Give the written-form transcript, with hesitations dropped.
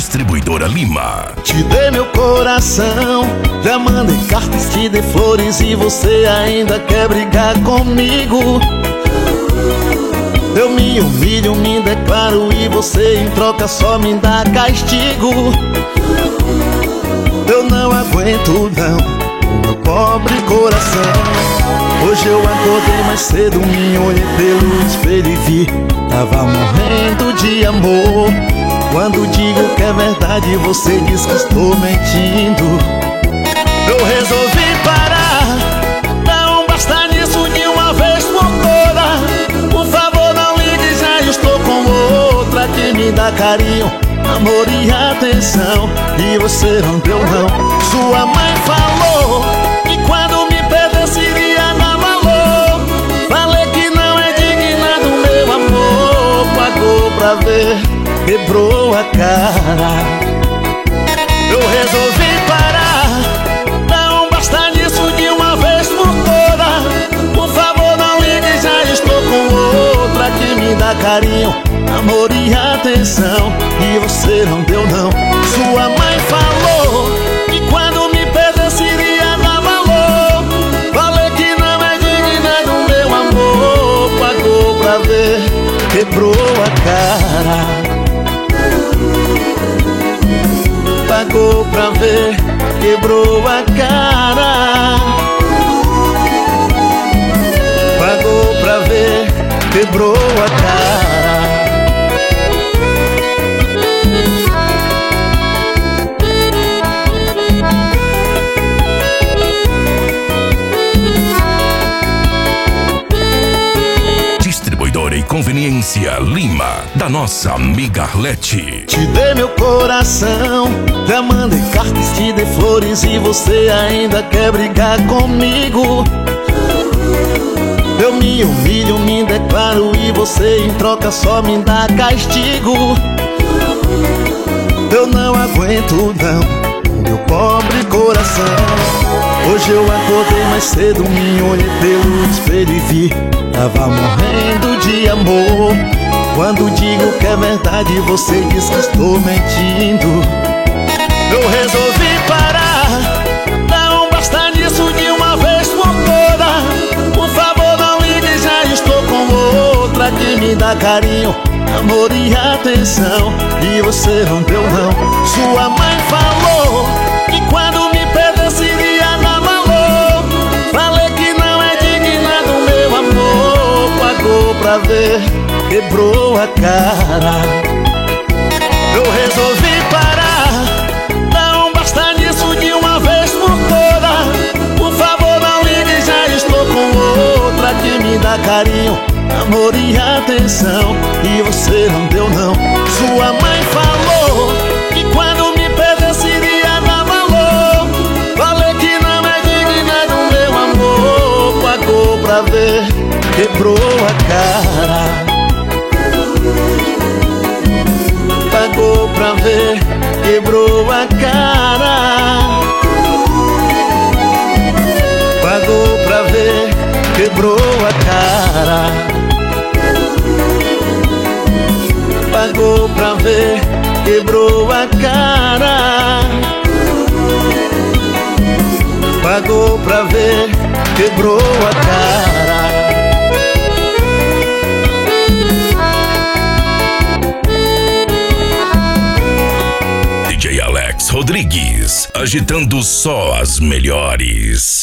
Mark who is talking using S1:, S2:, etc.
S1: Distribuidora Lima.
S2: Te dei meu coração, já mandei cartas, te dei flores e você ainda quer brigar comigo. Eu me humilho, me declaro e você em troca só me dá castigo. Eu não aguento não, o meu pobre coração. Hoje eu acordei mais cedo, me olhei pelo espelho e vi, tava morrendo de amor. Quando digo que é verdade, você diz que estou mentindo. Eu resolvi parar, não basta nisso de uma vez por toda. Por favor não ligue, já estou com outra que me dá carinho, amor e atenção, e você não deu não. Sua mãe falou que quando me perdesse iria dar valor. Falei que não é digna do meu amor, pagou pra ver, quebrou a cara. Eu resolvi parar, não basta nisso de uma vez por toda. Por favor não ligue, já estou com outra que me dá carinho, amor e atenção, e você não deu não. Sua mãe falou que quando me perdesse iria dar valor. Falei que não é digna do meu amor, pagou pra ver, quebrou a cara. Pagou pra ver, quebrou a cara. Pagou pra ver, quebrou a cara.
S1: Distribuidora e Conveniência Lima, da nossa amiga Arlete.
S2: Te dei meu coração, já mandei cartas, te dei flores e você ainda quer brigar comigo. Eu me humilho, me declaro e você em troca só me dá castigo. Eu não aguento não, meu pobre coração. Hoje eu acordei mais cedo, me olhei pelo espelho e vi, tava morrendo de amor. Quando digo que é verdade, você diz que estou mentindo. Eu resolvi parar, não basta nisso de uma vez por toda. Por favor não ligue, já estou com outra que me dá carinho, amor e atenção, e você não deu não. Sua mãe falou que quando me perdesse iria dar valor. Falei que não é digna do meu amor, pagou pra ver, quebrou a cara. Eu resolvi parar, não basta nisso de uma vez por toda. Por favor não ligue, já estou com outra que me dá carinho, amor e atenção, e você não deu não. Sua mãe falou que quando me perdesse iria dar valor. Falei que não é digna do meu amor, pagou pra ver, quebrou a cara. Pagou pra ver, quebrou a cara. Pagou pra ver, quebrou a cara. Pagou pra ver, quebrou a cara. Pagou pra ver, quebrou a cara.
S1: DJ Alex Rodrigues, agitando só as melhores.